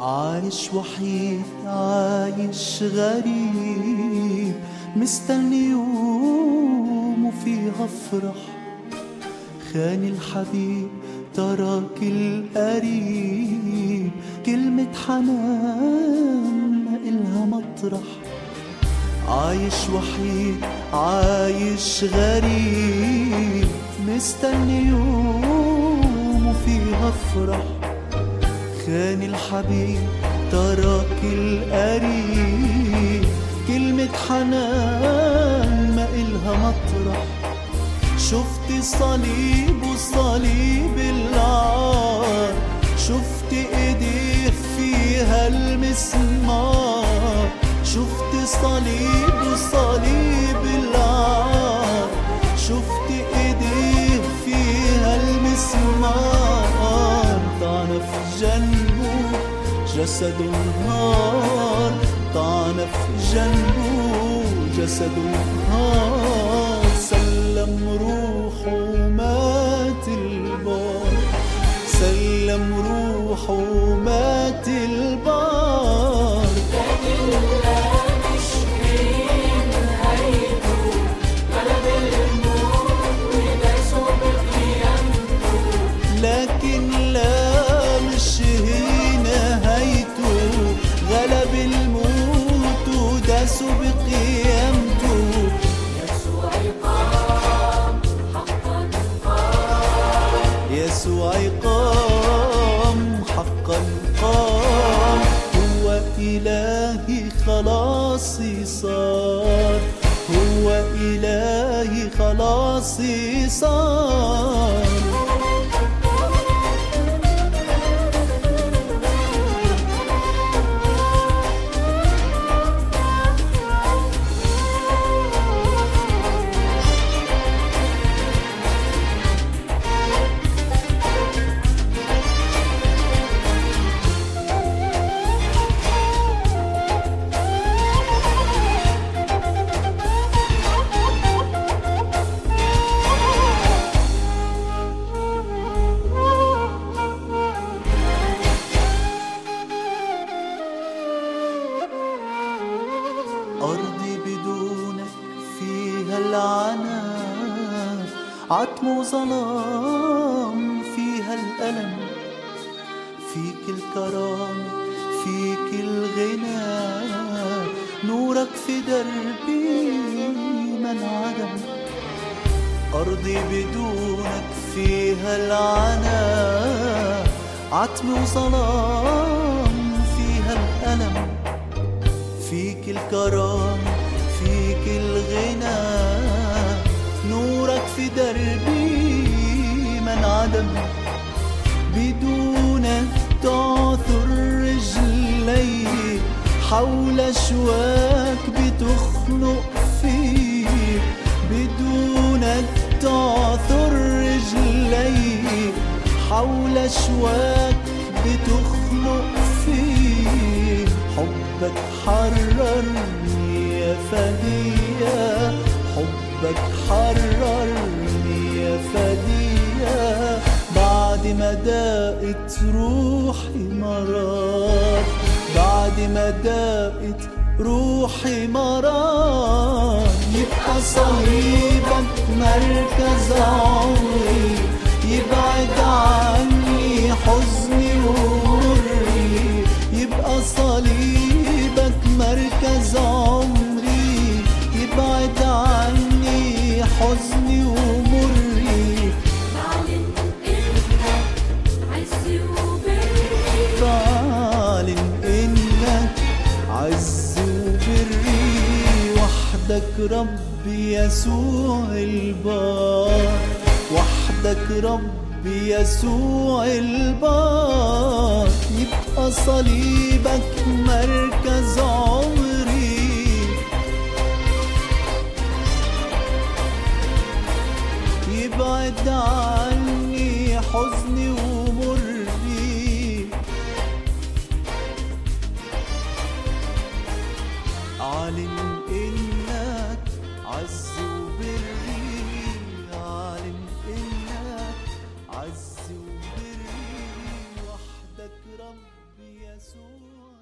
عايش وحيد عايش غريب، مستني يوم وفيها افرح. خان الحبيب ترك القريب، كلمة حنان ما إلها مطرح. عايش وحيد عايش غريب، مستني يوم وفيها افرح. خان الحبيب ترك القريب، كلمة حنان ما إلها مطرح. شفت صليب وصليب العار، شفت ايديه فيها المسمار. شفت صليب وصليب العار، شفت ايديه فيها المسمار. طعن في جنبه جسد نهار، طعن في جنبه جسد نهار. سلم روحه مات البار، سلم روحه مات البار. لكن لا مشكين هيدو، غلب الموت وداسوا بقيامته. لكن لا مش هنا هيته، غلب الموت وداسوا بقيامته. يسوع قام حقا قام، يسوع قام حقا قام. هو إلهي خلاصي صار، هو إلهي خلاصي صار. أرضي بدونك فيها العناء، عتم وظلام فيها الألم. فيك الكرامة فيك الغنى، نورك في دربي من عدم. أرضي بدونك فيها العناء، عتم وظلام فيها الألم. فيك الكرامة فيك الغنى، نورك في دربي من عدم. بدونك تعثر رجلي، حول أشواك بتخنق فيه. بدونك تعثر رجلي، حول أشواك بتخنق فيه. حبك حررني يا فدية، حبك حررني يا فدية. بعد ما دقت روحي مرار، بعد ما دقت روحي مرار. يبقى صليبك مركز عمري، يبعد عني حزني ومري. يبقى صليبك مركز عمري، يبعد عني حزني ومري. بعلن إنك عزي وبري، بعلن إنك عز وبري. وحدك ربي يسوع البار، وحدك ربي يسوع البار. يبقى صليبك مركز عمري، يبعد عني حزني ومري. أعلن إنك عز وبري، أعلن إنك عز وبري. وحدك رب بيسوع